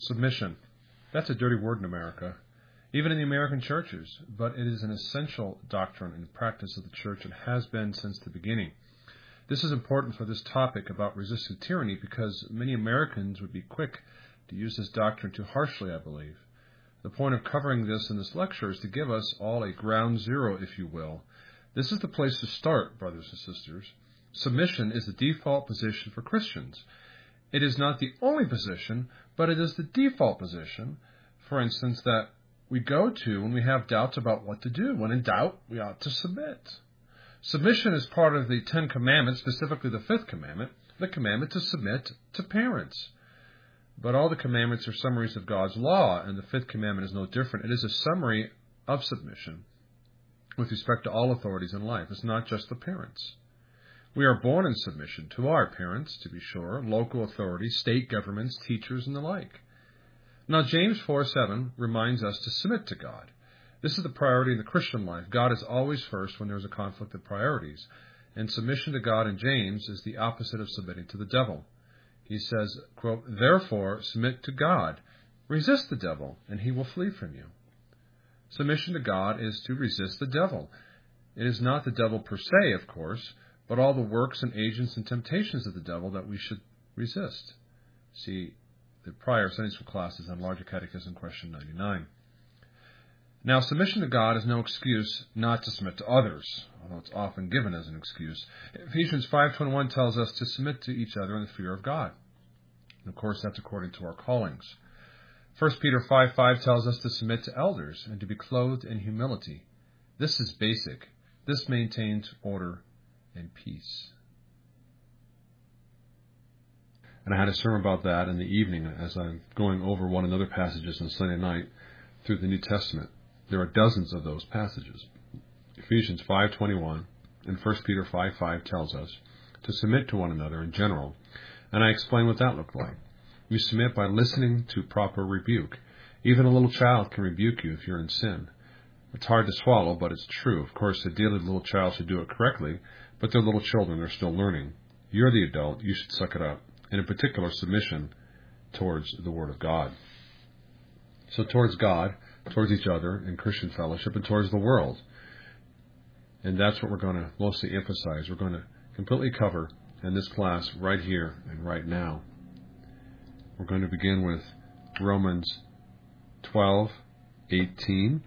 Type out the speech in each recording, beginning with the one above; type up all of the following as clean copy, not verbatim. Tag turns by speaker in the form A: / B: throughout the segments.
A: Submission. That's a dirty word in America, even in the American churches, but it is an essential doctrine and practice of the church and has been since the beginning. This is important for this topic about resisting tyranny because many Americans would be quick to use this doctrine too harshly, I believe. The point of covering this in this lecture is to give us all a ground zero, if you will. This is the place to start, brothers and sisters. Submission is the default position for Christians. It is not the only position, but it is the default position, for instance, that we go to when we have doubts about what to do. When in doubt, we ought to submit. Submission is part of the Ten Commandments, specifically the fifth commandment, the commandment to submit to parents. But all the commandments are summaries of God's law, and the fifth commandment is no different. It is a summary of submission with respect to all authorities in life. It's not just the parents. We are born in submission to our parents, to be sure, local authorities, state governments, teachers, and the like. Now, James 4:7 reminds us to submit to God. This is the priority in the Christian life. God is always first when there is a conflict of priorities. And submission to God in James is the opposite of submitting to the devil. He says, quote, "Therefore, submit to God. Resist the devil, and he will flee from you." Submission to God is to resist the devil. It is not the devil per se, of course, but all the works and agents and temptations of the devil that we should resist. See the prior Sunday school classes on Larger Catechism, question 99. Now, submission to God is no excuse not to submit to others, although it's often given as an excuse. Ephesians 5:21 tells us to submit to each other in the fear of God. And of course, that's according to our callings. 1 Peter 5:5 tells us to submit to elders and to be clothed in humility. This is basic. This maintains order and peace. And I had a sermon about that in the evening as I'm going over one another passages on Sunday night through the New Testament. There are dozens of those passages. Ephesians 5:21 and 1 Peter 5:5 tells us to submit to one another in general, and I explain what that looked like. You submit by listening to proper rebuke. Even a little child can rebuke you if you're in sin. It's hard to swallow, but it's true. Of course, ideally the little child should do it correctly, but they're little children, they're still learning. You're the adult, you should suck it up, and in particular submission towards the Word of God. So towards God, towards each other in Christian fellowship, and towards the world. And that's what we're going to mostly emphasize. We're going to completely cover in this class right here and right now. We're going to begin with Romans 12:18.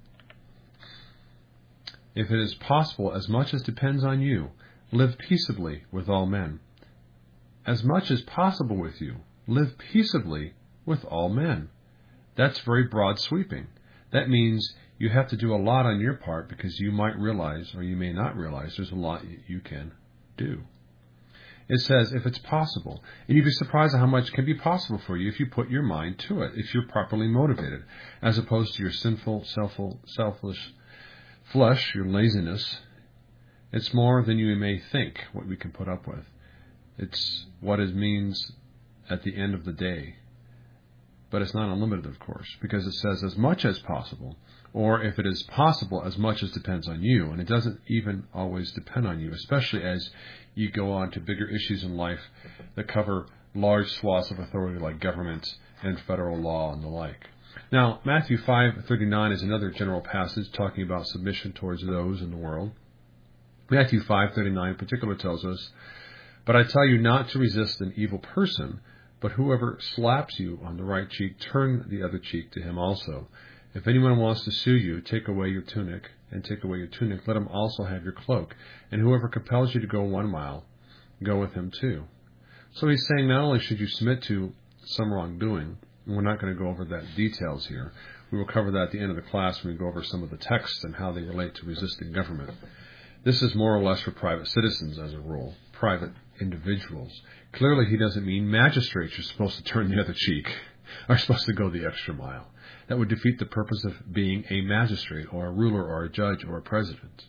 A: If it is possible, as much as depends on you, live peaceably with all men. As much as possible with you, live peaceably with all men. That's very broad sweeping. That means you have to do a lot on your part because you might realize, or you may not realize, there's a lot you can do. It says, if it's possible. And you'd be surprised at how much can be possible for you if you put your mind to it, if you're properly motivated, as opposed to your sinful, selfish flesh, your laziness. It's more than you may think what we can put up with. It's what it means at the end of the day. But it's not unlimited, of course, because it says as much as possible, or if it is possible, as much as depends on you. And it doesn't even always depend on you, especially as you go on to bigger issues in life that cover large swaths of authority like government and federal law and the like. Now, Matthew 5:39 is another general passage talking about submission towards those in the world. Matthew 5:39 in particular tells us, "But I tell you not to resist an evil person, but whoever slaps you on the right cheek, turn the other cheek to him also. If anyone wants to sue you, take away your tunic, and take away your tunic, let him also have your cloak. And whoever compels you to go 1 mile, go with him too." So he's saying not only should you submit to some wrongdoing, and we're not going to go over that details here. We will cover that at the end of the class when we go over some of the texts and how they relate to resisting government. This is more or less for private citizens as a rule, private individuals. Clearly, he doesn't mean magistrates are supposed to turn the other cheek, are supposed to go the extra mile. That would defeat the purpose of being a magistrate or a ruler or a judge or a president.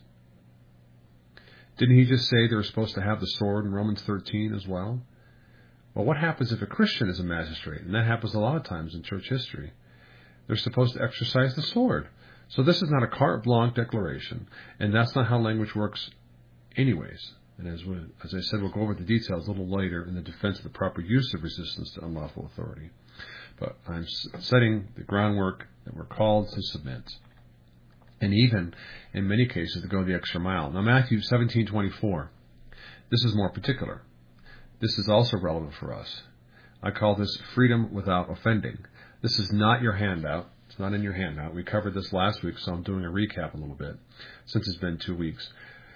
A: Didn't he just say they're supposed to have the sword in Romans 13 as well? Well, what happens if a Christian is a magistrate? And that happens a lot of times in church history. They're supposed to exercise the sword. So this is not a carte blanche declaration, and that's not how language works anyways. And as I said, we'll go over the details a little later in the defense of the proper use of resistance to unlawful authority. But I'm setting the groundwork that we're called to submit. And even, in many cases, to go the extra mile. Now, Matthew 17:24. This is more particular. This is also relevant for us. I call this freedom without offending. This is not your handout. It's not in your handout. We covered this last week, so I'm doing a recap a little bit, since it's been 2 weeks.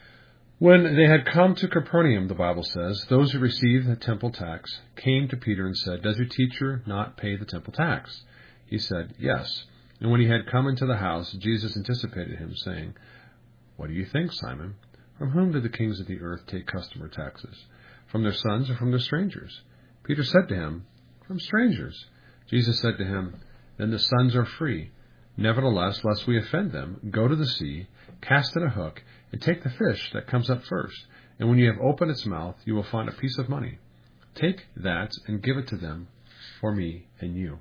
A: When they had come to Capernaum, the Bible says, those who received the temple tax came to Peter and said, does your teacher not pay the temple tax? He said, yes. And when he had come into the house, Jesus anticipated him, saying, what do you think, Simon? From whom do the kings of the earth take custom or taxes? From their sons or from their strangers? Peter said to him, from strangers. Jesus said to him, then the sons are free. Nevertheless, lest we offend them, go to the sea, cast in a hook, and take the fish that comes up first. And when you have opened its mouth, you will find a piece of money. Take that and give it to them for me and you.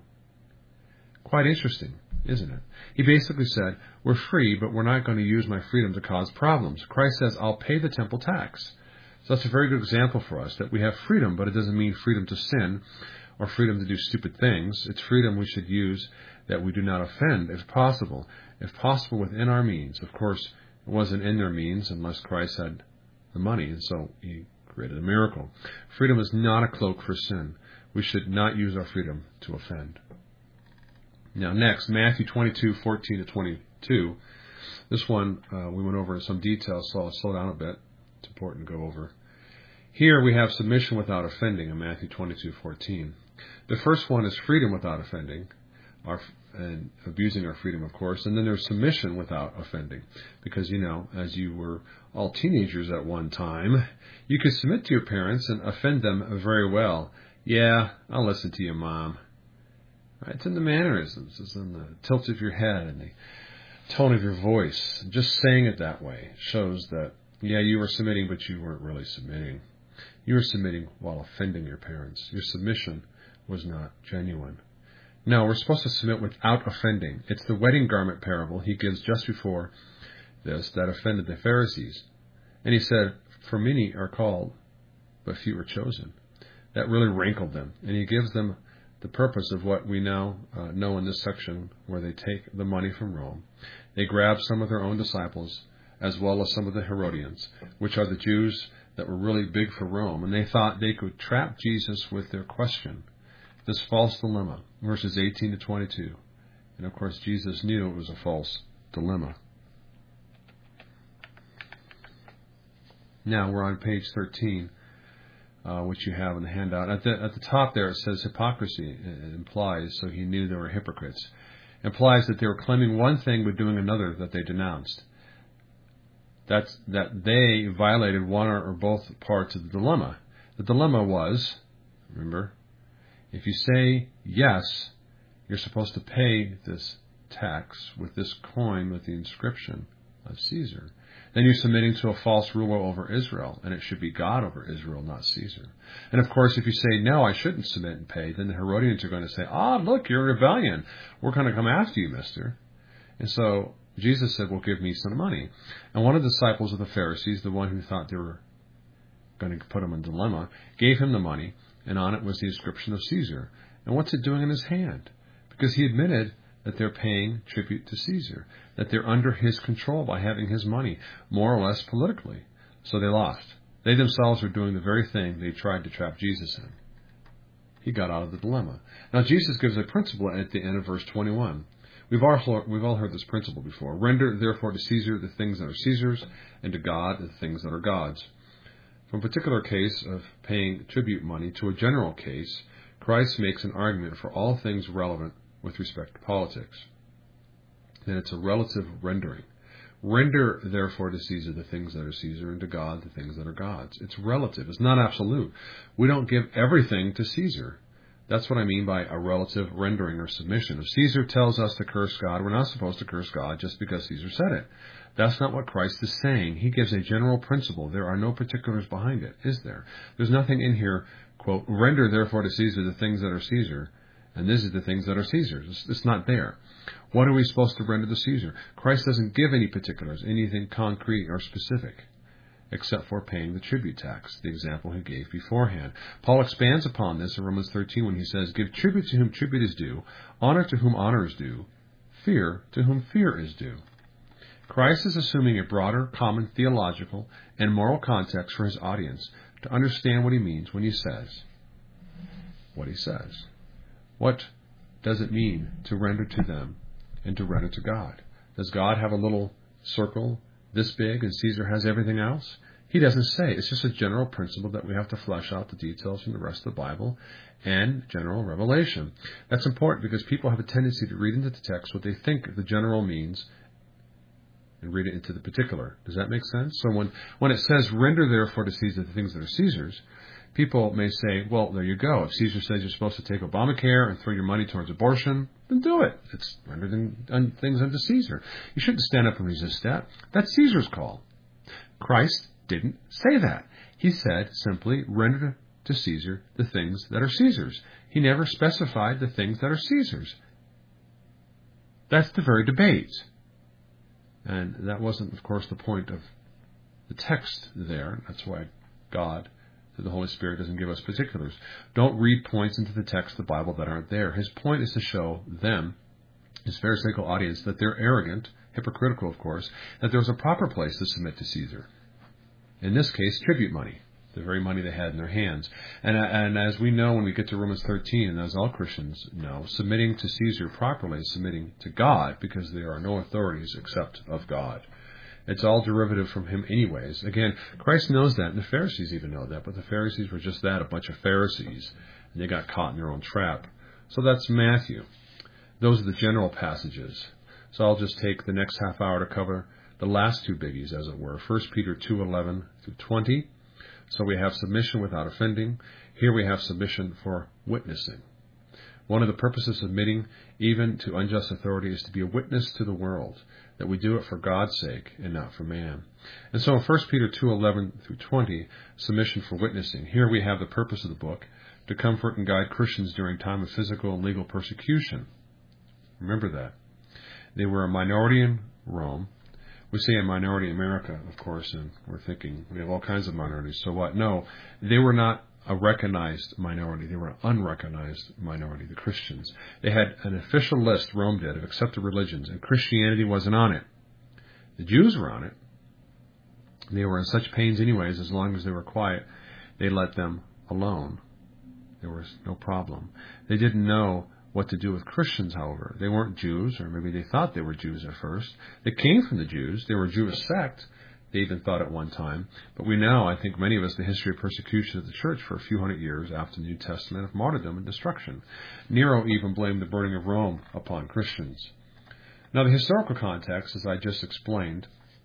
A: Quite interesting, isn't it? He basically said, we're free, but we're not going to use my freedom to cause problems. Christ says, I'll pay the temple tax. So that's a very good example for us, that we have freedom, but it doesn't mean freedom to sin or freedom to do stupid things. It's freedom we should use that we do not offend, if possible within our means. Of course, it wasn't in their means unless Christ had the money, and so he created a miracle. Freedom is not a cloak for sin. We should not use our freedom to offend. Now next, Matthew 22:14-22. This one we went over in some detail, so I'll slow down a bit. It's important to go over. Here we have submission without offending in Matthew 22:14. The first one is freedom without offending, and abusing our freedom, of course. And then there's submission without offending. Because, as you were all teenagers at one time, you could submit to your parents and offend them very well. Yeah, I'll listen to you, Mom. Right? It's in the mannerisms. It's in the tilt of your head and the tone of your voice. Just saying it that way shows that, yeah, you were submitting, but you weren't really submitting. You were submitting while offending your parents. Your submission was not genuine. No, we're supposed to submit without offending. It's the wedding garment parable he gives just before this that offended the Pharisees. And he said, for many are called, but few are chosen. That really rankled them. And he gives them the purpose of what we now know in this section, where they take the money from Rome. They grab some of their own disciples, as well as some of the Herodians, which are the Jews that were really big for Rome. And they thought they could trap Jesus with their question. This false dilemma, verses 18-22. And of course, Jesus knew it was a false dilemma. Now we're on page 13, which you have in the handout. At the top there it says hypocrisy. It implies, so he knew they were hypocrites. It implies that they were claiming one thing but doing another that they denounced. That they violated one or both parts of the dilemma. The dilemma was, remember, if you say yes, you're supposed to pay this tax with this coin with the inscription of Caesar, then you're submitting to a false ruler over Israel, and it should be God over Israel, not Caesar. And of course, if you say, no, I shouldn't submit and pay, then the Herodians are going to say, look, you're a rebellion. We're going to come after you, mister. And so Jesus said, well, give me some money. And one of the disciples of the Pharisees, the one who thought they were going to put him in a dilemma, gave him the money, and on it was the inscription of Caesar. And what's it doing in his hand? Because he admitted that they're paying tribute to Caesar, that they're under his control by having his money, more or less politically. So they lost. They themselves were doing the very thing they tried to trap Jesus in. He got out of the dilemma. Now Jesus gives a principle at the end of verse 21. We've all heard this principle before. Render therefore to Caesar the things that are Caesar's, and to God the things that are God's. From a particular case of paying tribute money to a general case, Christ makes an argument for all things relevant with respect to politics. Then it's a relative rendering. Render, therefore, to Caesar the things that are Caesar, and to God the things that are God's. It's relative. It's not absolute. We don't give everything to Caesar. That's what I mean by a relative rendering or submission. If Caesar tells us to curse God, we're not supposed to curse God just because Caesar said it. That's not what Christ is saying. He gives a general principle. There are no particulars behind it, is there? There's nothing in here, quote, render therefore to Caesar the things that are Caesar, and this is the things that are Caesar's. It's not there. What are we supposed to render to Caesar? Christ doesn't give any particulars, anything concrete or specific. except for paying the tribute tax, the example he gave beforehand. Paul expands upon this in Romans 13 when he says, "Give tribute to whom tribute is due, honor to whom honor is due, fear to whom fear is due." Christ is assuming a broader, common theological and moral context for his audience to understand what he means when he says what he says. What does it mean to render to them and to render to God? Does God have a little circle this big and Caesar has everything else? He doesn't say. It's just a general principle that we have to flesh out the details from the rest of the Bible and general revelation. That's important because people have a tendency to read into the text what they think the general means and read it into the particular. Does that make sense? So when it says, "Render therefore to Caesar the things that are Caesar's," people may say, well, there you go. If Caesar says you're supposed to take Obamacare and throw your money towards abortion, then do it. It's rendering things unto Caesar. You shouldn't stand up and resist that. That's Caesar's call. Christ didn't say that. He said simply, render to Caesar the things that are Caesar's. He never specified the things that are Caesar's. That's the very debate. And that wasn't, of course, the point of the text there. That's why God, through the Holy Spirit, doesn't give us particulars. Don't read points into the text of the Bible that aren't there. His point is to show them, his Pharisaical audience, that they're arrogant, hypocritical, of course, that there's a proper place to submit to Caesar. In this case, tribute money, the very money they had in their hands. And as we know when we get to Romans 13, and as all Christians know, submitting to Caesar properly is submitting to God, because there are no authorities except of God. It's all derivative from him anyways. Again, Christ knows that, and the Pharisees even know that, but the Pharisees were just that, a bunch of Pharisees, and they got caught in their own trap. So that's Matthew. Those are the general passages. So I'll just take the next half hour to cover the last two biggies, as it were. 1 Peter 2:11 through 20. So we have submission without offending. Here we have submission for witnessing. One of the purposes of submitting even to unjust authority is to be a witness to the world, that we do it for God's sake and not for man. And so in 1 Peter 2:11 through 20, submission for witnessing. Here we have the purpose of the book, to comfort and guide Christians during time of physical and legal persecution. Remember that. They were a minority in Rome. We say a minority in America, of course, and we're thinking we have all kinds of minorities. So what? No, they were not a recognized minority. They were an unrecognized minority, the Christians. They had an official list, Rome did, of accepted religions, and Christianity wasn't on it. The Jews were on it. They were in such pains anyways. As long as they were quiet, they let them alone. There was no problem. They didn't know what to do with Christians, however. They weren't Jews, or maybe they thought they were Jews at first. They came from the Jews. They were a Jewish sect. They even thought at one time. But we know, I think many of us, the history of persecution of the church for a few hundred years after the New Testament of martyrdom and destruction. Nero even blamed the burning of Rome upon Christians. Now, the historical context, as I just explained,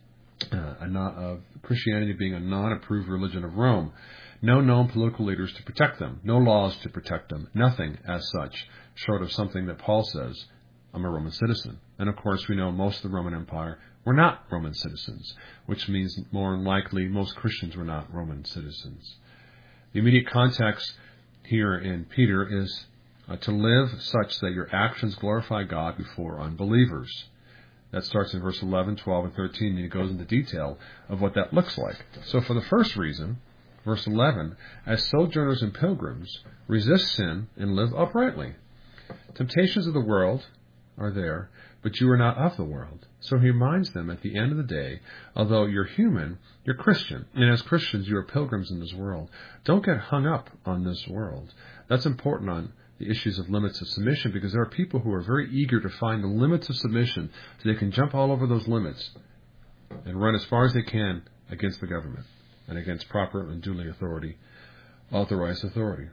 A: of Christianity being a non-approved religion of Rome. No known political leaders to protect them. No laws to protect them. Nothing as such, short of something that Paul says, I'm a Roman citizen. And of course, we know most of the Roman Empire were not Roman citizens, which means more than likely most Christians were not Roman citizens. The immediate context here in Peter is to live such that your actions glorify God before unbelievers. That starts in verse 11, 12, and 13, and it goes into detail of what that looks like. So for the first reason, verse 11, as sojourners and pilgrims, resist sin and live uprightly. Temptations of the world are there, but you are not of the world. So he reminds them at the end of the day, although you're human, you're Christian. And as Christians, you are pilgrims in this world. Don't get hung up on this world. That's important on the issues of limits of submission, because there are people who are very eager to find the limits of submission so they can jump all over those limits and run as far as they can against the government and against proper and duly authorized authority.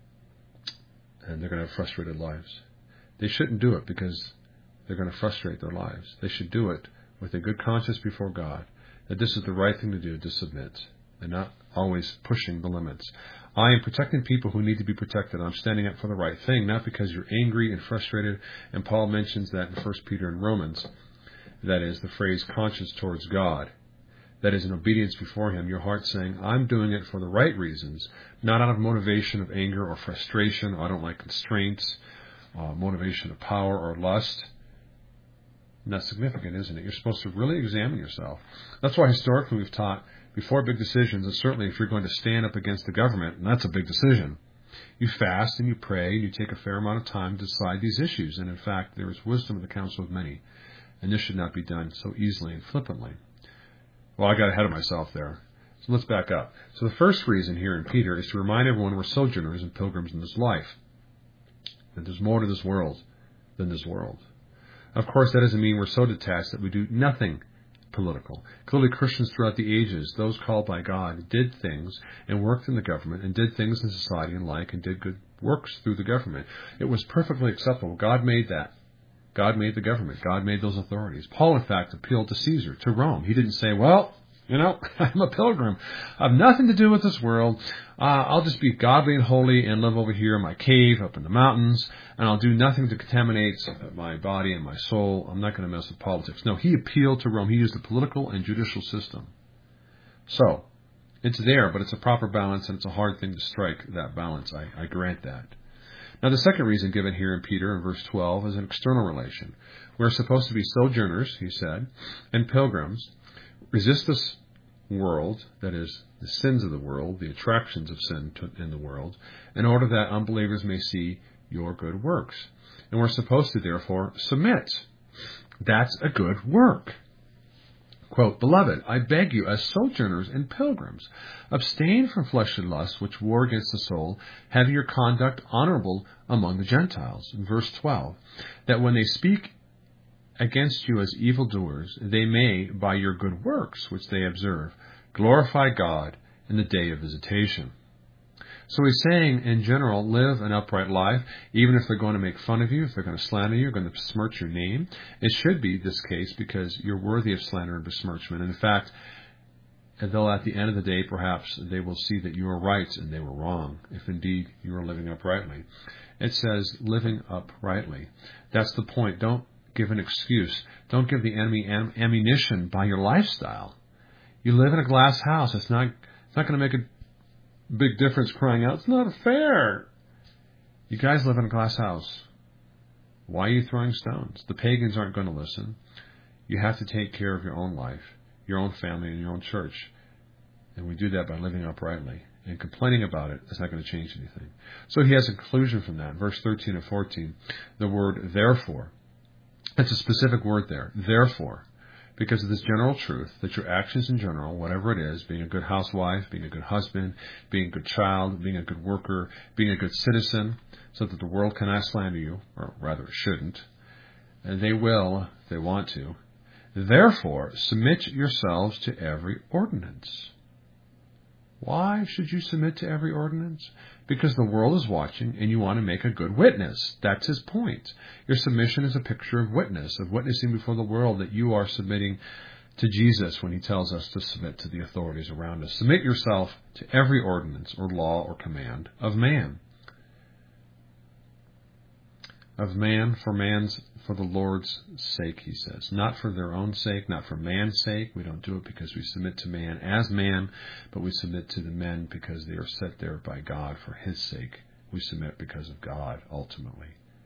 A: And they're going to have frustrated lives. They shouldn't do it because they're going to frustrate their lives. They should do it with a good conscience before God, that this is the right thing to do, to submit, and not always pushing the limits. I am protecting people who need to be protected. I'm standing up for the right thing, not because you're angry and frustrated. And Paul mentions that in 1 Peter and Romans. That is the phrase conscience towards God. That is in obedience before him, your heart saying, I'm doing it for the right reasons, not out of motivation of anger or frustration, or I don't like constraints, motivation of power or lust. And that's significant, isn't it? You're supposed to really examine yourself. That's why historically we've taught before big decisions, and certainly if you're going to stand up against the government, and that's a big decision, you fast and you pray and you take a fair amount of time to decide these issues. And in fact, there is wisdom in the counsel of many, and this should not be done so easily and flippantly. Well, I got ahead of myself there. So let's back up. So the first reason here in Peter is to remind everyone we're sojourners and pilgrims in this life, that there's more to this world than this world. Of course, that doesn't mean we're so detached that we do nothing political. Clearly, Christians throughout the ages, those called by God, did things and worked in the government and did things in society and and did good works through the government. It was perfectly acceptable. God made that. God made the government. God made those authorities. Paul, in fact, appealed to Caesar, to Rome. He didn't say, well, I'm a pilgrim. I have nothing to do with this world. I'll just be godly and holy and live over here in my cave up in the mountains, and I'll do nothing to contaminate my body and my soul. I'm not going to mess with politics. No, he appealed to Rome. He used the political and judicial system. So, it's there, but it's a proper balance, and it's a hard thing to strike, that balance. I grant that. Now, the second reason given here in Peter in verse 12 is an external relation. We're supposed to be sojourners, he said, and pilgrims. Resist this world, that is, the sins of the world, the attractions of sin in the world, in order that unbelievers may see your good works. And we're supposed to, therefore, submit. That's a good work. Quote, Beloved, I beg you, as sojourners and pilgrims, abstain from fleshly lusts which war against the soul, having your conduct honorable among the Gentiles. In verse 12, that when they speak against you as evildoers, they may, by your good works which they observe, glorify God in the day of visitation. So he's saying, in general, live an upright life, even if they're going to make fun of you, if they're going to slander you, going to besmirch your name. It should be this case because you're worthy of slander and besmirchment. And in fact, they'll, at the end of the day, perhaps they will see that you were right and they were wrong, if indeed you are living uprightly. It says living uprightly. That's the point. Don't give an excuse. Don't give the enemy ammunition by your lifestyle. You live in a glass house. It's not going to make a big difference crying out, it's not fair. You guys live in a glass house. Why are you throwing stones? The pagans aren't going to listen. You have to take care of your own life, your own family, and your own church. And we do that by living uprightly. And complaining about it is not going to change anything. So he has a conclusion from that. Verse 13 and 14, the word therefore. It's a specific word there. Therefore. Because of this general truth, that your actions in general, whatever it is, being a good housewife, being a good husband, being a good child, being a good worker, being a good citizen, so that the world cannot slander you, or rather it shouldn't, and they will if they want to. Therefore, submit yourselves to every ordinance. Why should you submit to every ordinance? Because the world is watching and you want to make a good witness. That's his point. Your submission is a picture of witness, of witnessing before the world that you are submitting to Jesus when he tells us to submit to the authorities around us. Submit yourself to every ordinance or law or command of man. Of man, for the Lord's sake, he says. Not for their own sake, not for man's sake. We don't do it because we submit to man as man, but we submit to the men because they are set there by God for his sake. We submit because of God, ultimately.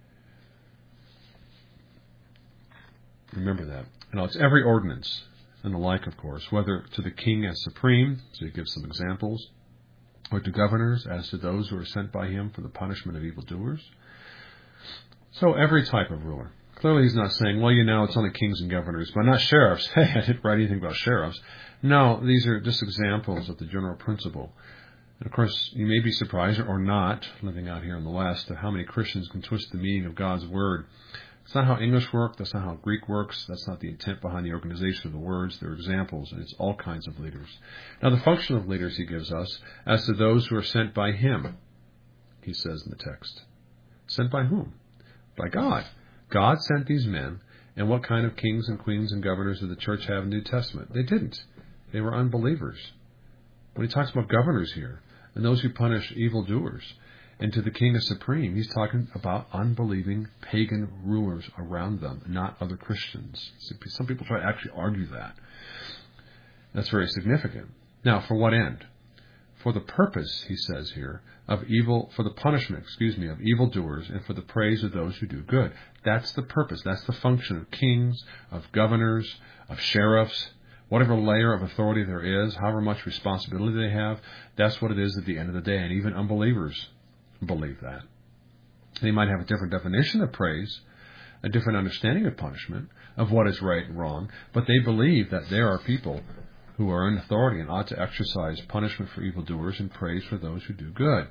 A: Remember that. It's every ordinance and the like, of course, whether to the king as supreme, so he gives some examples, or to governors as to those who are sent by him for the punishment of evildoers. So every type of ruler. Clearly he's not saying, well, it's only kings and governors, but not sheriffs. Hey, I didn't write anything about sheriffs. No, these are just examples of the general principle. And of course, you may be surprised or not, living out here in the West, at how many Christians can twist the meaning of God's word. It's not how English works. That's not how Greek works. That's not the intent behind the organization of the words. They're examples, and it's all kinds of leaders. Now, the function of leaders he gives us, as to those who are sent by him, he says in the text. Sent by whom? By God. God sent these men, and what kind of kings and queens and governors did the church have in the New Testament? They didn't. They were unbelievers. When he talks about governors here, and those who punish evildoers, and to the king as supreme, he's talking about unbelieving pagan rulers around them, not other Christians. Some people try to actually argue that. That's very significant. Now, for what end? For the purpose, he says here, for the punishment, of evildoers, and for the praise of those who do good. That's the purpose. That's the function of kings, of governors, of sheriffs. Whatever layer of authority there is, however much responsibility they have, that's what it is at the end of the day. And even unbelievers believe that. They might have a different definition of praise, a different understanding of punishment, of what is right and wrong, but they believe that there are people who are in authority and ought to exercise punishment for evildoers and praise for those who do good.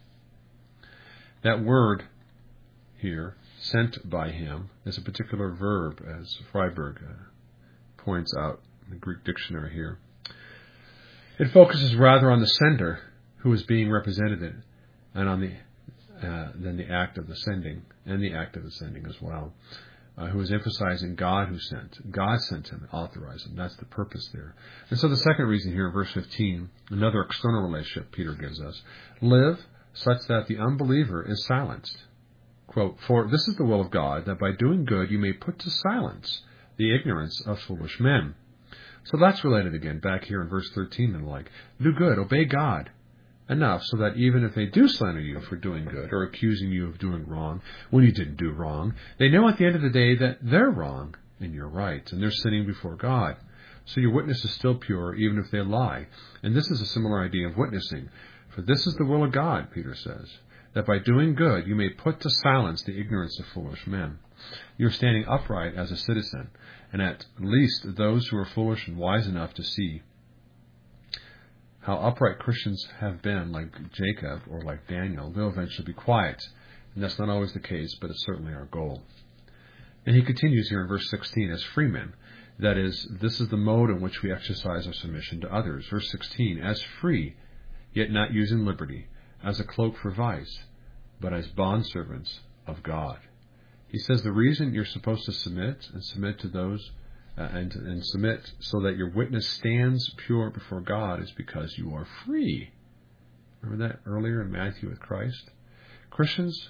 A: That word here, sent by him, is a particular verb, as Freiberg points out in the Greek dictionary here. It focuses rather on the sender who is being represented and on than the act of the sending, and the act of the sending as well, who is emphasizing God who sent. God sent him and authorized him. That's the purpose there. And so the second reason here in verse 15, another external relationship Peter gives us, live such that the unbeliever is silenced. Quote, for this is the will of God, that by doing good you may put to silence the ignorance of foolish men. So that's related again back here in verse 13 and like, do good, obey God, enough so that even if they do slander you for doing good or accusing you of doing wrong when you didn't do wrong, they know at the end of the day that they're wrong and you're right, and they're sinning before God. So your witness is still pure even if they lie. And this is a similar idea of witnessing. For this is the will of God, Peter says, that by doing good you may put to silence the ignorance of foolish men. You're standing upright as a citizen, and at least those who are foolish and wise enough to see how upright Christians have been, like Jacob or like Daniel, they'll eventually be quiet. And that's not always the case, but it's certainly our goal. And he continues here in verse 16, as freemen. That is, this is the mode in which we exercise our submission to others. Verse 16, as free, yet not using liberty as a cloak for vice, but as bondservants of God. He says the reason you're supposed to submit to those and submit so that your witness stands pure before God is because you are free. Remember that earlier in Matthew with Christ? Christians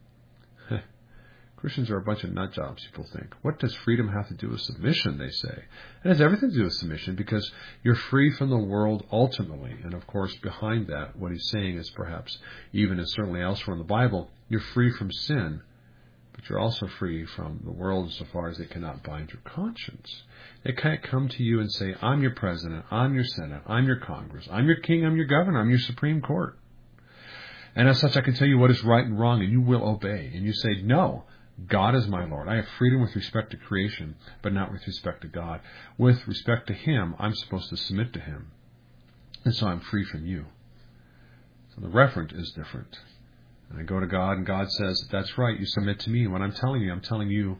A: are a bunch of nut jobs, people think. What does freedom have to do with submission, they say? It has everything to do with submission because you're free from the world ultimately. And of course, behind that, what he's saying is perhaps, even as certainly elsewhere in the Bible, you're free from sin, but you're also free from the world insofar as they cannot bind your conscience. They can't come to you and say, I'm your president, I'm your senate, I'm your Congress, I'm your king, I'm your governor, I'm your Supreme Court. And as such, I can tell you what is right and wrong, and you will obey. And you say, no, God is my Lord. I have freedom with respect to creation, but not with respect to God. With respect to Him, I'm supposed to submit to Him. And so I'm free from you. So the referent is different. And I go to God, and God says, that's right, you submit to me. And what I'm telling you,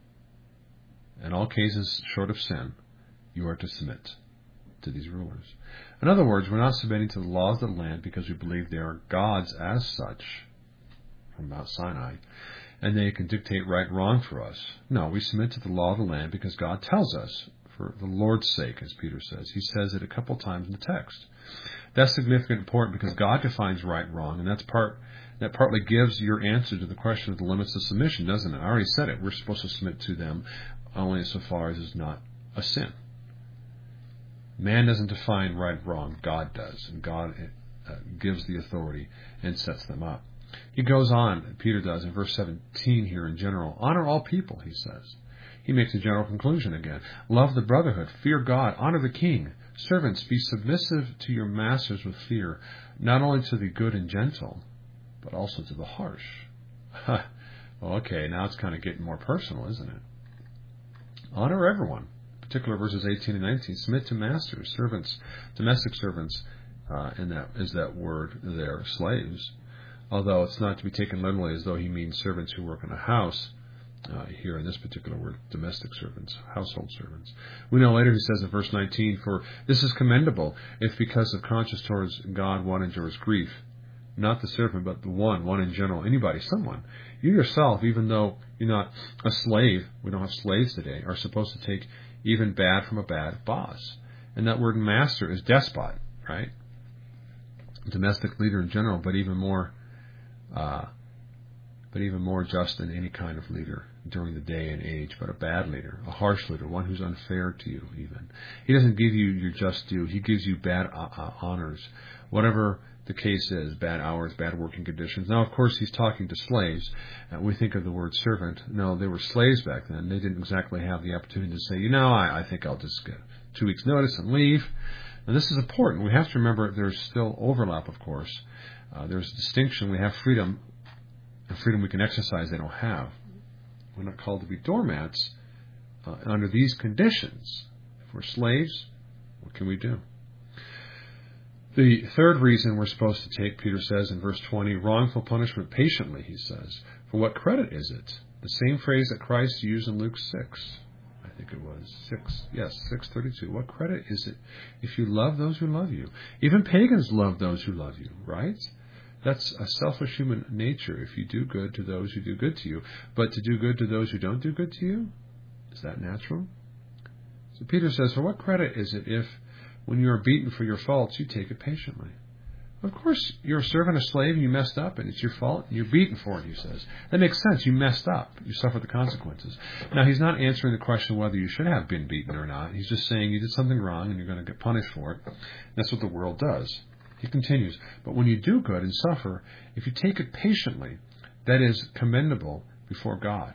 A: in all cases short of sin, you are to submit to these rulers. In other words, we're not submitting to the laws of the land because we believe they are God's as such, from Mount Sinai, and they can dictate right and wrong for us. No, we submit to the law of the land because God tells us, for the Lord's sake, as Peter says. He says it a couple times in the text. That's significant and important because God defines right and wrong, and that partly gives your answer to the question of the limits of submission, doesn't it? I already said it. We're supposed to submit to them only insofar as it's not a sin. Man doesn't define right and wrong. God does, and God gives the authority and sets them up. He goes on, Peter does, in verse 17 here in general. Honor all people, he says. He makes a general conclusion again. Love the brotherhood, fear God, honor the king. Servants, be submissive to your masters with fear, not only to the good and gentle, but also to the harsh. Well, okay, now it's kind of getting more personal, isn't it? Honor everyone. In particular, verses 18 and 19. Submit to masters, servants, domestic servants, and that is that word there, slaves. Although it's not to be taken literally as though he means servants who work in a house. Here in this particular word, domestic servants, household servants. We know later he says in verse 19, for this is commendable if because of conscience towards God one endures grief. Not the servant, but the one in general, anybody, someone. You yourself, even though you're not a slave, we don't have slaves today, are supposed to take even bad from a bad boss. And that word master is despot, right? Domestic leader in general, but even more, but even more just than any kind of leader during the day and age, but a bad leader, a harsh leader, one who's unfair to you even. He doesn't give you your just due. He gives you bad honors, whatever the case is, bad hours, bad working conditions. Now, of course, he's talking to slaves. We think of the word servant. No, they were slaves back then. They didn't exactly have the opportunity to say, I think I'll just get 2 weeks' notice and leave. And this is important. We have to remember there's still overlap, of course. There's a distinction. We have freedom, and freedom we can exercise they don't have. We're not called to be doormats under these conditions. If we're slaves, what can we do? The third reason we're supposed to take, Peter says in verse 20, wrongful punishment patiently, he says. For what credit is it? The same phrase that Christ used in Luke 6. I think it was 6:32. What credit is it if you love those who love you? Even pagans love those who love you, right? That's a selfish human nature. If you do good to those who do good to you, but to do good to those who don't do good to you, is that natural? So Peter says, for what credit is it if, when you are beaten for your faults, you take it patiently? Of course, you're a servant, a slave, and you messed up, and it's your fault, and you're beaten for it, he says. That makes sense. You messed up. You suffer the consequences. Now, he's not answering the question whether you should have been beaten or not. He's just saying you did something wrong, and you're going to get punished for it. That's what the world does. He continues, but when you do good and suffer, if you take it patiently, that is commendable before God.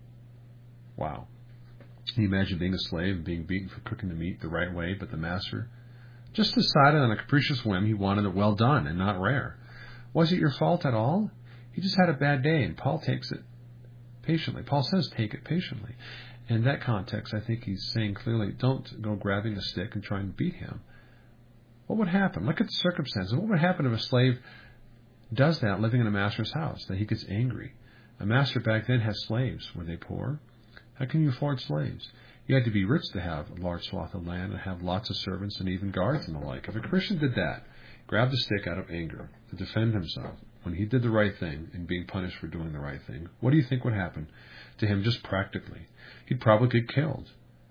A: Wow. Can you imagine being a slave and being beaten for cooking the meat the right way, but the master just decided on a capricious whim he wanted it well done and not rare? Was it your fault at all? He just had a bad day, and Paul takes it patiently. Paul says, take it patiently. In that context, I think he's saying clearly, don't go grabbing a stick and try and beat him. What would happen? Look at the circumstances. What would happen if a slave does that living in a master's house, that he gets angry? A master back then had slaves. Were they poor? How can you afford slaves? You had to be rich to have a large swath of land and have lots of servants and even guards and the like. If a Christian did that, grabbed a stick out of anger to defend himself when he did the right thing and being punished for doing the right thing, what do you think would happen to him just practically? He'd probably get killed.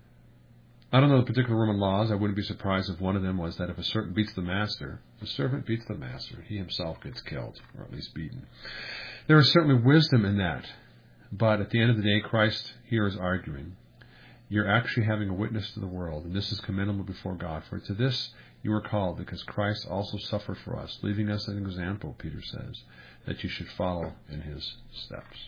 A: I don't know the particular Roman laws. I wouldn't be surprised if one of them was that if a servant beats the master, the servant beats the master, he himself gets killed, or at least beaten. There is certainly wisdom in that. But at the end of the day, Christ here is arguing, you're actually having a witness to the world, and this is commendable before God. For to this you are called, because Christ also suffered for us, leaving us an example, Peter says, that you should follow in his steps.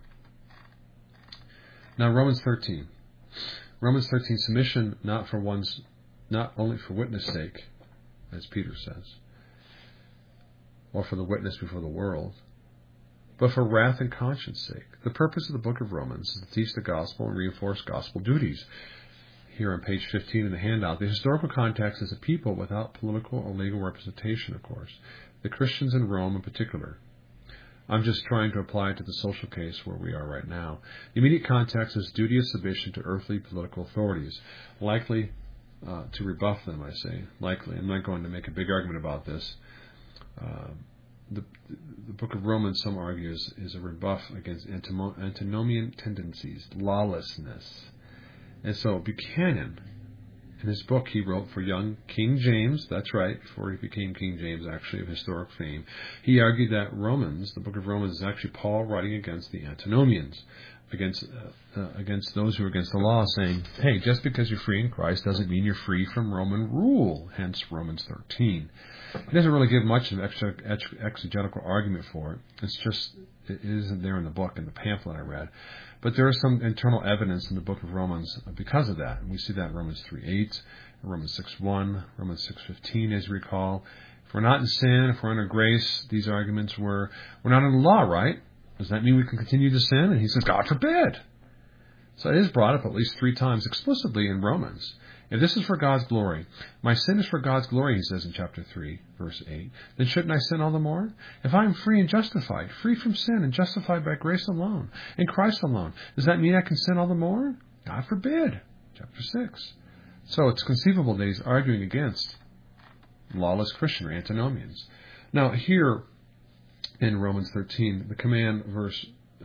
A: Now, Romans 13. Romans 13, submission not only for witness' sake, as Peter says, or for the witness before the world, but for wrath and conscience sake. The purpose of the book of Romans is to teach the gospel and reinforce gospel duties. Here on page 15 in the handout, the historical context is a people without political or legal representation, of course. The Christians in Rome in particular. I'm just trying to apply it to the social case where we are right now. The immediate context is duty of submission to earthly political authorities, likely to rebuff them, I say. Likely. I'm not going to make a big argument about this. The book of Romans, some argue, is a rebuff against antinomian tendencies, lawlessness. And so Buchanan, in his book he wrote for young King James, that's right, before he became King James, actually, of historic fame, he argued that Romans, the book of Romans, is actually Paul writing against the antinomians, against those who are against the law, saying, hey, just because you're free in Christ doesn't mean you're free from Roman rule, hence Romans 13. He doesn't really give much of an exegetical argument for it. It isn't there in the book, in the pamphlet I read. But there is some internal evidence in the book of Romans because of that. And we see that in Romans 3:8, Romans 6:1, Romans 6:15, as you recall. If we're not in sin, if we're under grace, these arguments we're not under the law, right? Does that mean we can continue to sin? And he says, God forbid. So it is brought up at least 3 times explicitly in Romans. If this is for God's glory, my sin is for God's glory, he says in chapter 3, verse 8, then shouldn't I sin all the more? If I am free and justified, free from sin and justified by grace alone, in Christ alone, does that mean I can sin all the more? God forbid. Chapter 6. So it's conceivable that he's arguing against lawless Christian or antinomians. Now here in Romans 13, the command, verse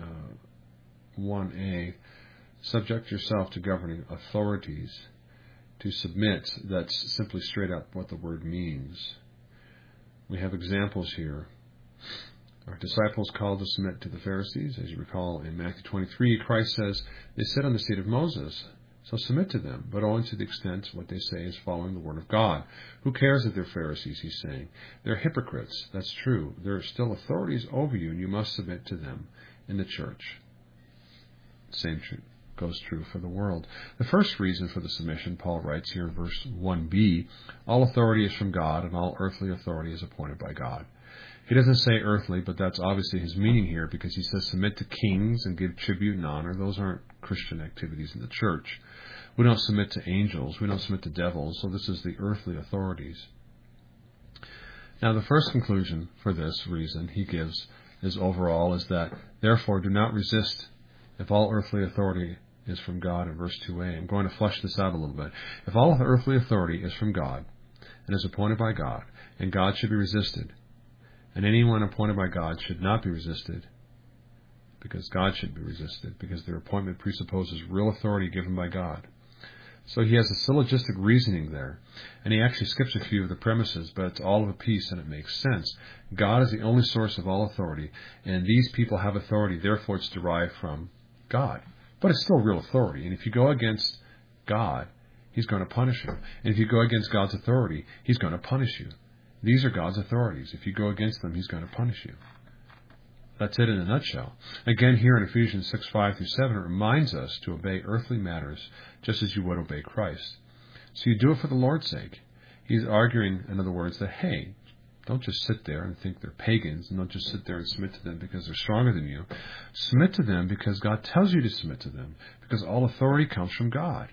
A: 1a, subject yourself to governing authorities, to submit, that's simply straight up what the word means. We have examples here Our disciples called to submit to the Pharisees. As you recall in Matthew 23, Christ says, they sit on the seat of Moses, so submit to them, but only to the extent what they say is following the word of God. Who cares that they're Pharisees, he's saying. They're hypocrites. That's true. There are still authorities over you, and you must submit to them in the church. Same goes true for the world. The first reason for the submission, Paul writes here in verse 1b, all authority is from God, and all earthly authority is appointed by God. He doesn't say earthly, but that's obviously his meaning here, because he says submit to kings and give tribute and honor. Those aren't Christian activities in the church. We don't submit to angels. We don't submit to devils. So this is the earthly authorities. Now, the first conclusion for this reason he gives is overall is that, therefore, do not resist if all earthly authority is from God in verse 2a. I'm going to flesh this out a little bit. If all earthly authority is from God and is appointed by God, and God should be resisted, and anyone appointed by God should not be resisted, because God should be resisted, because their appointment presupposes real authority given by God. So he has a syllogistic reasoning there, and he actually skips a few of the premises, but it's all of a piece and it makes sense. God is the only source of all authority, and these people have authority, therefore it's derived from God. But it's still real authority, and if you go against God, he's going to punish you. And if you go against God's authority, he's going to punish you. These are God's authorities. If you go against them, he's going to punish you. That's it in a nutshell. Again, here in Ephesians 6:5-7, it reminds us to obey earthly matters just as you would obey Christ. So you do it for the Lord's sake. He's arguing, in other words, that, hey, don't just sit there and think they're pagans, and don't just sit there and submit to them because they're stronger than you. Submit to them because God tells you to submit to them, because all authority comes from God.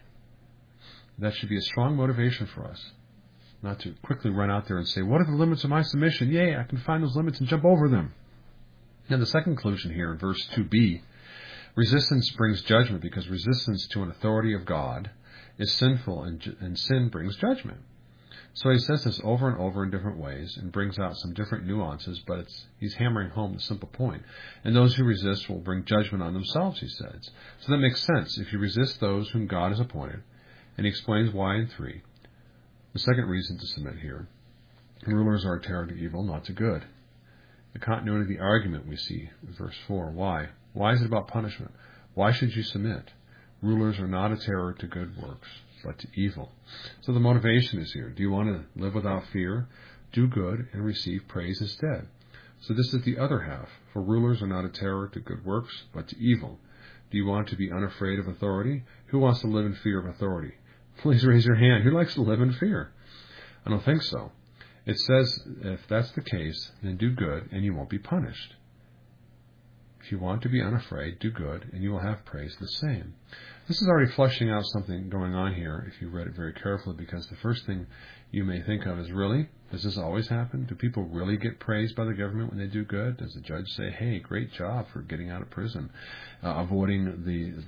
A: That should be a strong motivation for us, not to quickly run out there and say, what are the limits of my submission? Yay, I can find those limits and jump over them. Now, the second conclusion here in verse 2b, resistance brings judgment, because resistance to an authority of God is sinful, and sin brings judgment. So he says this over and over in different ways and brings out some different nuances, but he's hammering home the simple point. And those who resist will bring judgment on themselves, he says. So that makes sense. If you resist those whom God has appointed, and he explains why in 3. The second reason to submit here, rulers are a terror to evil, not to good. The continuity of the argument we see in verse 4. Why? Why is it about punishment? Why should you submit? Rulers are not a terror to good works, but to evil. So the motivation is here. Do you want to live without fear? Do good and receive praise instead. So this is the other half. For rulers are not a terror to good works, but to evil. Do you want to be unafraid of authority? Who wants to live in fear of authority? Please raise your hand. Who likes to live in fear? I don't think so. It says, if that's the case, then do good and you won't be punished. If you want to be unafraid, do good and you will have praise the same. This is already fleshing out something going on here if you read it very carefully, because the first thing you may think of is, really? Does this always happen? Do people really get praised by the government when they do good? Does the judge say, hey, great job for getting out of prison, avoiding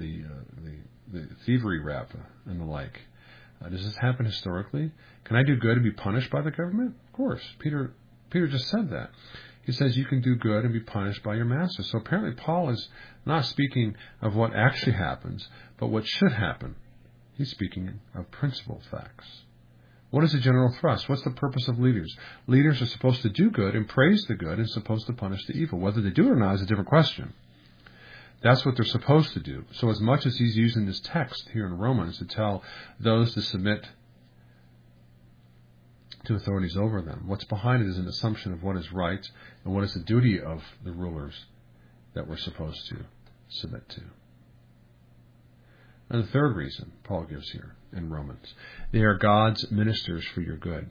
A: the thievery rap and the like? Does this happen historically? Can I do good and be punished by the government? Of course. Peter just said that. He says you can do good and be punished by your master. So apparently Paul is not speaking of what actually happens, but what should happen. He's speaking of principal facts. What is the general thrust? What's the purpose of leaders? Leaders are supposed to do good and praise the good and supposed to punish the evil. Whether they do it or not is a different question. That's what they're supposed to do. So as much as he's using this text here in Romans to tell those to submit to authorities over them, what's behind it is an assumption of what is right and what is the duty of the rulers that we're supposed to submit to. And the third reason Paul gives here in Romans, they are God's ministers for your good.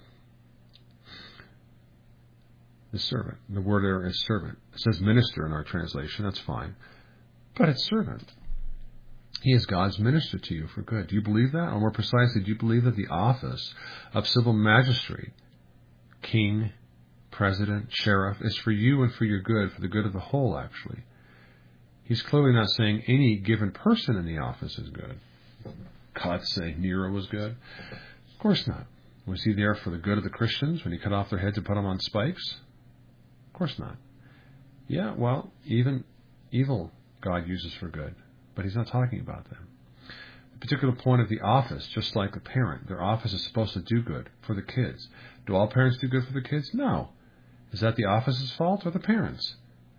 A: The servant. The word there is servant. It says minister in our translation. That's fine. But it's servant. He is God's minister to you for good. Do you believe that? Or more precisely, do you believe that the office of civil magistrate, king, president, sheriff, is for you and for your good, for the good of the whole, actually? He's clearly not saying any given person in the office is good. God say Nero was good? Of course not. Was he there for the good of the Christians when he cut off their heads and put them on spikes? Of course not. Yeah, well, even evil God uses for good, but he's not talking about them. The particular point of the office, just like a parent, their office is supposed to do good for the kids. Do all parents do good for the kids? No. Is that the office's fault or the parents'?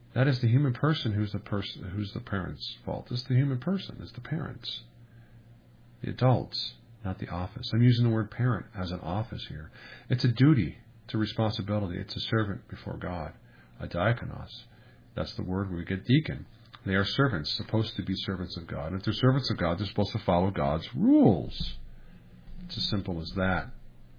A: That is the human person who's the parent's fault. It's the human person. It's the parents. The adults, not the office. I'm using the word parent as an office here. It's a duty. It's a responsibility. It's a servant before God. A diakonos. That's the word where we get deacon. They are servants, supposed to be servants of God. And if they're servants of God, they're supposed to follow God's rules. It's as simple as that.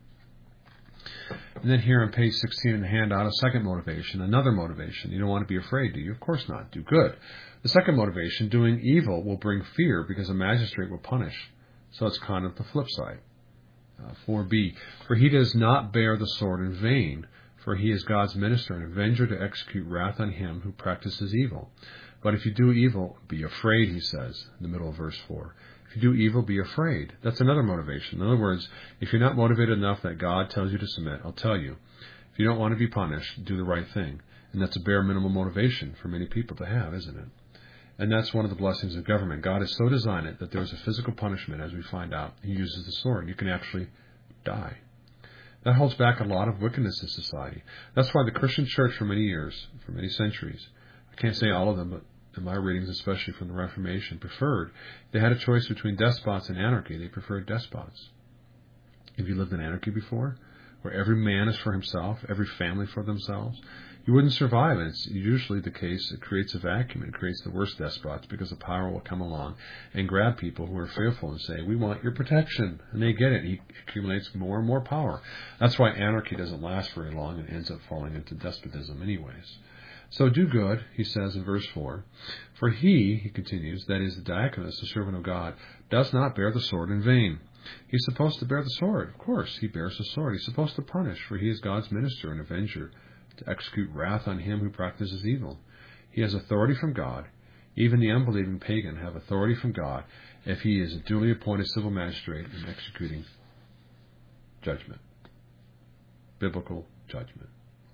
A: And then here on page 16 in the handout, a second motivation, another motivation. You don't want to be afraid, do you? Of course not. Do good. The second motivation, doing evil, will bring fear because a magistrate will punish. So it's kind of the flip side. 4b, for he does not bear the sword in vain, for he is God's minister and avenger to execute wrath on him who practices evil. But if you do evil, be afraid, he says, in the middle of verse 4. If you do evil, be afraid. That's another motivation. In other words, if you're not motivated enough that God tells you to submit, I'll tell you, if you don't want to be punished, do the right thing. And that's a bare minimum motivation for many people to have, isn't it? And that's one of the blessings of government. God has so designed it that there's a physical punishment, as we find out. He uses the sword. You can actually die. That holds back a lot of wickedness in society. That's why the Christian church for many years, for many centuries, I can't say all of them, but in my readings, especially from the Reformation, preferred, they had a choice between despots and anarchy. They preferred despots. Have you lived in anarchy before? Where every man is for himself, every family for themselves? You wouldn't survive, and it's usually the case. It creates a vacuum. It creates the worst despots because the power will come along and grab people who are fearful and say, we want your protection. And they get it. He accumulates more and more power. That's why anarchy doesn't last very long and ends up falling into despotism anyways. So do good, he says in verse 4. For he continues, that is the diaconus, the servant of God, does not bear the sword in vain. He's supposed to bear the sword. Of course, he bears the sword. He's supposed to punish, for he is God's minister and avenger, to execute wrath on him who practices evil. He has authority from God. Even the unbelieving pagan have authority from God if he is a duly appointed civil magistrate in executing judgment. Biblical judgment.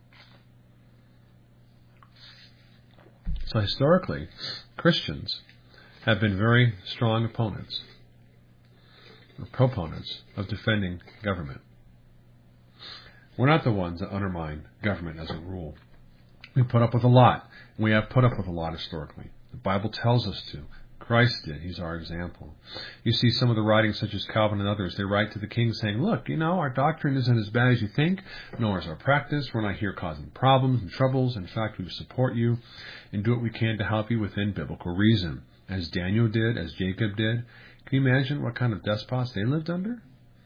A: So historically, Christians have been very strong opponents, or proponents, of defending government. We're not the ones that undermine government as a rule. We put up with a lot. We have put up with a lot historically. The Bible tells us to. Christ did. He's our example. You see some of the writings, such as Calvin and others, they write to the king saying, look, our doctrine isn't as bad as you think, nor is our practice. We're not here causing problems and troubles. In fact, we support you and do what we can to help you within biblical reason, as Daniel did, as Jacob did. Can you imagine what kind of despots they lived under?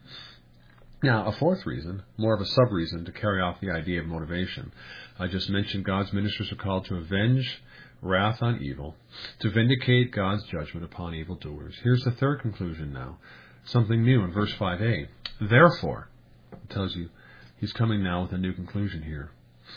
A: Now, a fourth reason, more of a sub-reason to carry off the idea of motivation. I just mentioned God's ministers are called to avenge wrath on evil, to vindicate God's judgment upon evildoers. Here's the third conclusion now, something new in verse 5a. Therefore, it tells you he's coming now with a new conclusion here.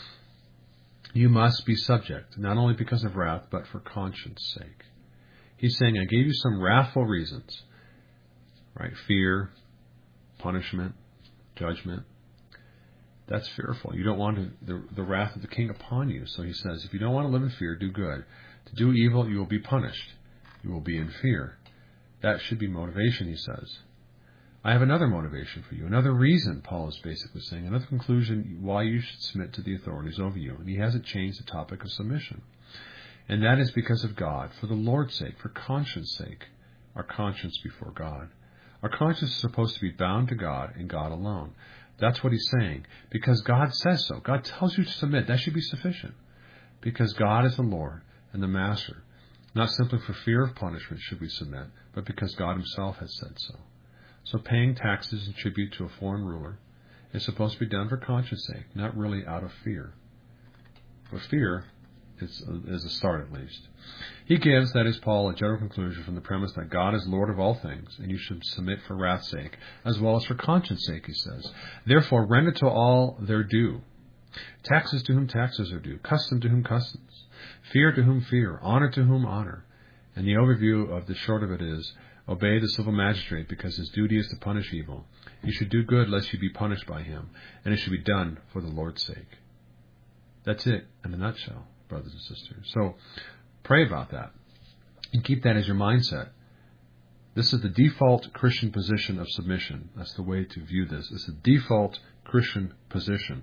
A: You must be subject, not only because of wrath, but for conscience sake. He's saying, I gave you some wrathful reasons, right? Fear, punishment, judgment. That's fearful. You don't want the wrath of the king upon you. So he says, if you don't want to live in fear, do good. To do evil, you will be punished. You will be in fear. That should be motivation, he says. I have another motivation for you. Another reason, Paul is basically saying. Another conclusion why you should submit to the authorities over you. And he hasn't changed the topic of submission. And that is because of God, for the Lord's sake, for conscience sake. Our conscience before God. Our conscience is supposed to be bound to God and God alone. That's what he's saying. Because God says so. God tells you to submit. That should be sufficient. Because God is the Lord and the Master. Not simply for fear of punishment should we submit, but because God himself has said so. So paying taxes and tribute to a foreign ruler is supposed to be done for conscience sake, not really out of fear. For fear is a start at least. He gives, that is Paul, a general conclusion from the premise that God is Lord of all things, and you should submit for wrath's sake, as well as for conscience sake, he says. Therefore, render to all their due. Taxes to whom taxes are due, custom to whom customs, fear to whom fear, honor to whom honor. And the overview of the short of it is, obey the civil magistrate, because his duty is to punish evil. You should do good lest you be punished by him, and it should be done for the Lord's sake. That's it in a nutshell, brothers and sisters. So pray about that and keep that as your mindset. This is the default Christian position of submission. That's the way to view this. It's the default Christian position.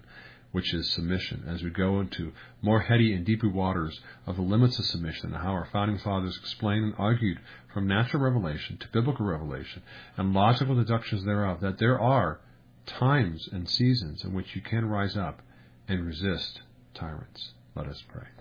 A: which is submission, as we go into more heady and deeper waters of the limits of submission and how our founding fathers explained and argued from natural revelation to biblical revelation and logical deductions thereof, that there are times and seasons in which you can rise up and resist tyrants. Let us pray.